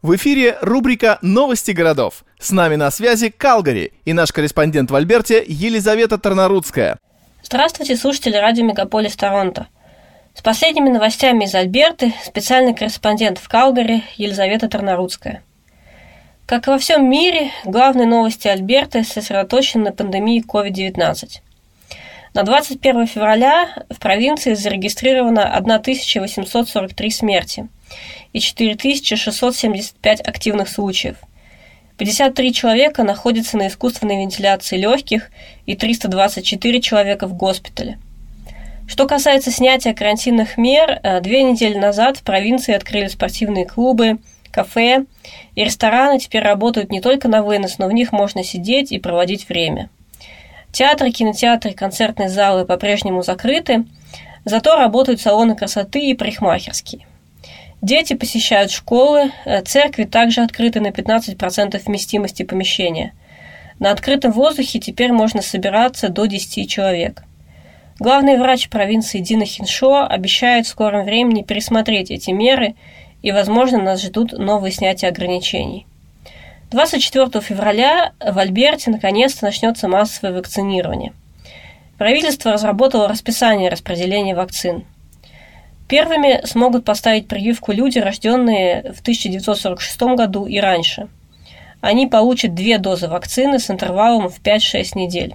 В эфире рубрика «Новости городов». С нами на связи Калгари и наш корреспондент в Альберте Елизавета Тарнарудская. Здравствуйте, слушатели радио Мегаполис Торонто. С последними новостями из Альберты специальный корреспондент в Калгари Елизавета Тарнарудская. Как и во всем мире, главные новости Альберты сосредоточены на пандемии COVID-19. На 21 февраля в провинции зарегистрировано 1843 смерти и 4675 активных случаев. 53 человека находятся на искусственной вентиляции легких и 324 человека в госпитале. Что касается снятия карантинных мер, 2 недели назад в провинции открыли спортивные клубы, кафе и рестораны теперь работают не только на вынос, но в них можно сидеть и проводить время. Театры, кинотеатры и концертные залы по-прежнему закрыты, зато работают салоны красоты и парикмахерские. Дети посещают школы, церкви также открыты на 15% вместимости помещения. На открытом воздухе теперь можно собираться до 10 человек. Главный врач провинции Дина Хиншо обещает в скором времени пересмотреть эти меры, и, возможно, нас ждут новые снятия ограничений. 24 февраля в Альберте наконец-то начнется массовое вакцинирование. Правительство разработало расписание распределения вакцин. Первыми смогут поставить прививку люди, рожденные в 1946 году и раньше. Они получат 2 дозы вакцины с интервалом в 5-6 недель.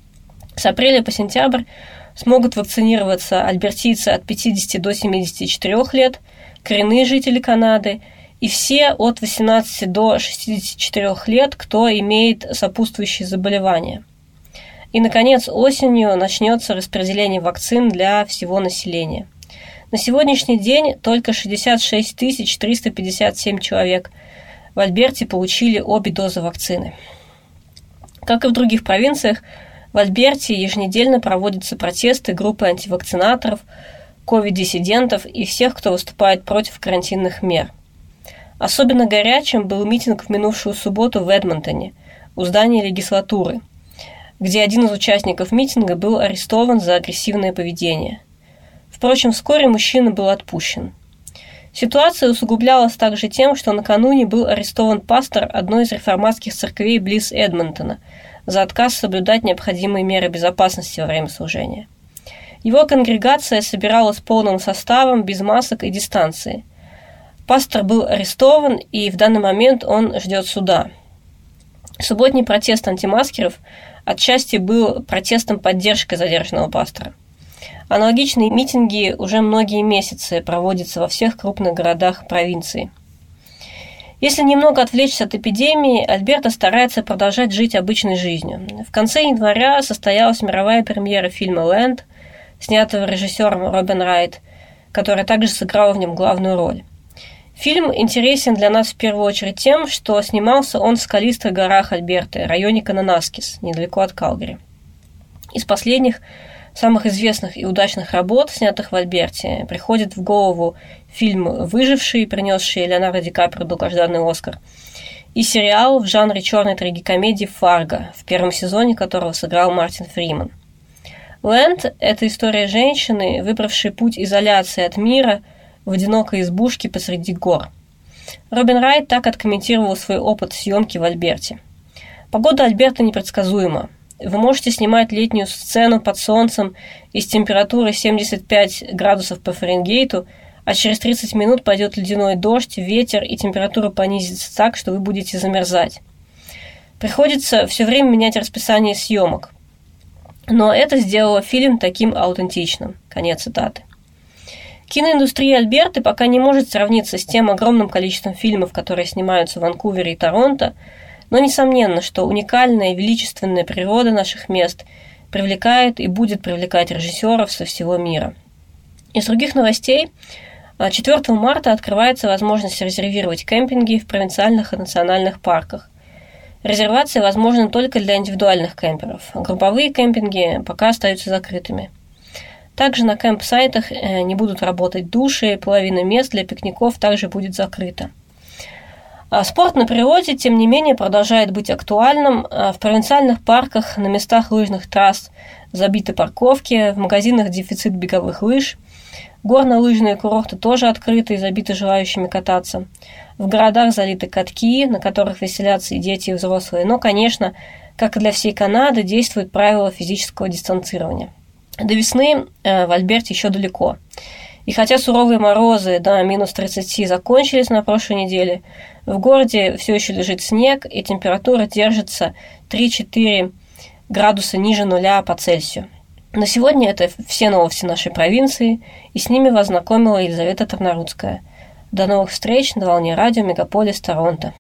С апреля по сентябрь смогут вакцинироваться альбертийцы от 50 до 74 лет, коренные жители Канады и все от 18 до 64 лет, кто имеет сопутствующие заболевания. И, наконец, осенью начнется распределение вакцин для всего населения. На сегодняшний день только 66 357 человек в Альберте получили обе дозы вакцины. Как и в других провинциях, в Альберте еженедельно проводятся протесты группы антивакцинаторов, ковид-диссидентов и всех, кто выступает против карантинных мер. Особенно горячим был митинг в минувшую субботу в Эдмонтоне, у здания легислатуры, где один из участников митинга был арестован за агрессивное поведение. Впрочем, вскоре мужчина был отпущен. Ситуация усугублялась также тем, что накануне был арестован пастор одной из реформатских церквей близ Эдмонтона за отказ соблюдать необходимые меры безопасности во время служения. Его конгрегация собиралась полным составом, без масок и дистанции. Пастор был арестован, и в данный момент он ждет суда. Субботний протест антимаскеров отчасти был протестом поддержки задержанного пастора. Аналогичные митинги уже многие месяцы проводятся во всех крупных городах провинции. Если немного отвлечься от эпидемии, Альберта старается продолжать жить обычной жизнью. В конце января состоялась мировая премьера фильма «Лэнд», снятого режиссером Робин Райт, которая также сыграла в нем главную роль. Фильм интересен для нас в первую очередь тем, что снимался он в скалистых горах Альберты, районе Кананаскис, недалеко от Калгари. Из последних, самых известных и удачных работ, снятых в Альберте, приходит в голову фильм «Выживший», принесший Леонардо Ди Каприо долгожданный Оскар, и сериал в жанре черной трагикомедии «Фарго», в первом сезоне которого сыграл Мартин Фриман. «Лэнд» – это история женщины, выбравшей путь изоляции от мира в одинокой избушке посреди гор. Робин Райт так откомментировал свой опыт съемки в Альберте. Погода Альберты непредсказуема. Вы можете снимать летнюю сцену под солнцем и с температурой 75 градусов по Фаренгейту, а через 30 минут пойдет ледяной дождь, ветер, и температура понизится так, что вы будете замерзать. Приходится все время менять расписание съемок. Но это сделало фильм таким аутентичным. Конец цитаты. Киноиндустрия Альберты пока не может сравниться с тем огромным количеством фильмов, которые снимаются в Ванкувере и Торонто, но несомненно, что уникальная и величественная природа наших мест привлекает и будет привлекать режиссеров со всего мира. Из других новостей 4 марта открывается возможность резервировать кемпинги в провинциальных и национальных парках. Резервация возможна только для индивидуальных кемперов. Групповые кемпинги пока остаются закрытыми. Также на кемп-сайтах не будут работать души, половина мест для пикников также будет закрыта. Спорт на природе, тем не менее, продолжает быть актуальным. В провинциальных парках, на местах лыжных трасс забиты парковки, в магазинах дефицит беговых лыж. Горнолыжные курорты тоже открыты и забиты желающими кататься. В городах залиты катки, на которых веселятся и дети, и взрослые. Но, конечно, как и для всей Канады, действуют правила физического дистанцирования. До весны в Альберте еще далеко. И хотя суровые морозы до минус 30 закончились на прошлой неделе, в городе все еще лежит снег, и температура держится 3-4 градуса ниже нуля по Цельсию. На сегодня это все новости нашей провинции, и с ними вас знакомила Елизавета Тарнарудская. До новых встреч на волне радио Мегаполис Торонто.